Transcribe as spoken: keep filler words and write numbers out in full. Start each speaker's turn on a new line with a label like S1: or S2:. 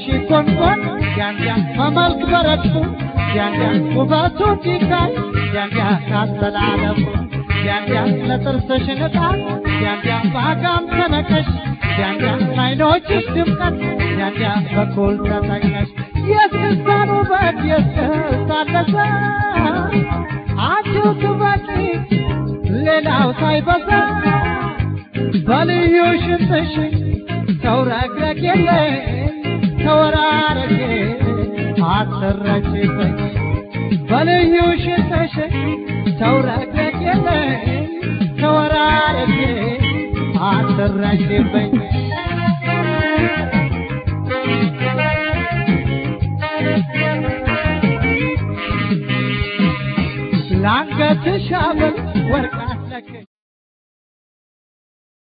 S1: ኮንኮን ያንያ መመልክ በረቱ ያንያ ውበቱ ዲካይ ያንያ ካስተላለፉ ያንያ ለጥርስሽ ንጣት ያንያ ባጋም ተነከሽ ያንያ አይኖችሽ ድምቀት ያንያ በኩል ተጠቅነሽ የስልጣኑ በት የስልጣለሰ አንቺው ትበቂ ሌላው ሳይበዛ በልዩ ሽንጥሽ ተውረግረግ የለ ተወራረጌ አትረችበኝ በልዩ ሽንጥሽ ተውረግረግ የለ ተወራረጌ አትረችበኝ ላንገትሽ አበል ወርቅ